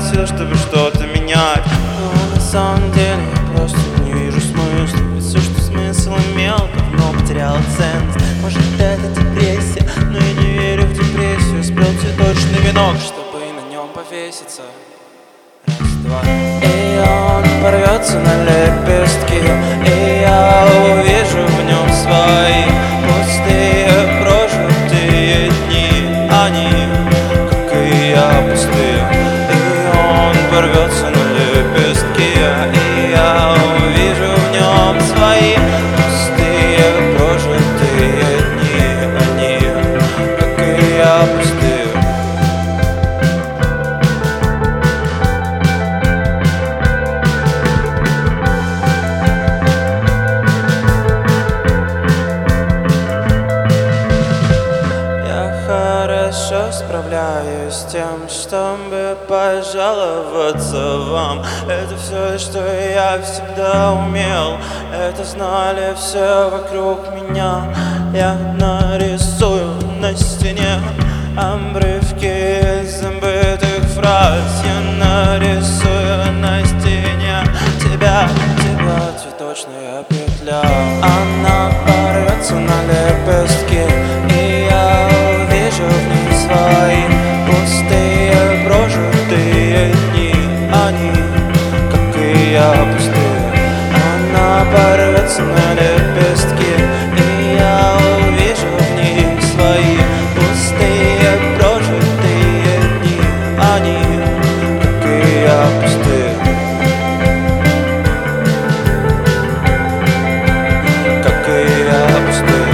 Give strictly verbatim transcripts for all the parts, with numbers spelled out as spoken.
сил, чтобы что-то менять. Но на самом деле я просто не вижу смысла. Ведь все, что смысл имел, давно потерял ценность. Может, это депрессия, но я не верю в депрессию. Сплел цветочный венок, чтобы на нем повеситься. Раз, два. И он порвется на лепестки, и я увижу в нем свои пустые прожитые дни. Они, как и я, пустые. И он порвется на лепестки, и я увижу в нем свои пустые прожитые дни. Они, как и я, пустые. Хорошо справляюсь с тем, чтобы пожаловаться вам. Это все, что я всегда умел. Это знали все вокруг меня. Я нарисую на стене обрывки забытых фраз. Я нарисую на стене тебя, тебя, цветочная петля. Она порвется на лепестки, и я увижу в ней свои пустые прожитые дни. Они, как и я, пустые. Она порвется на лепестки, и я увижу в ней свои пустые прожитые дни. Они, как и я, пустые. Как и я, пустые.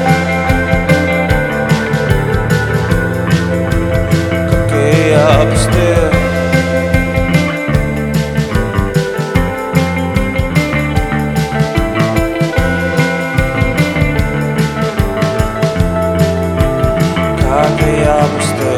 Я пустые. Как и я пустые.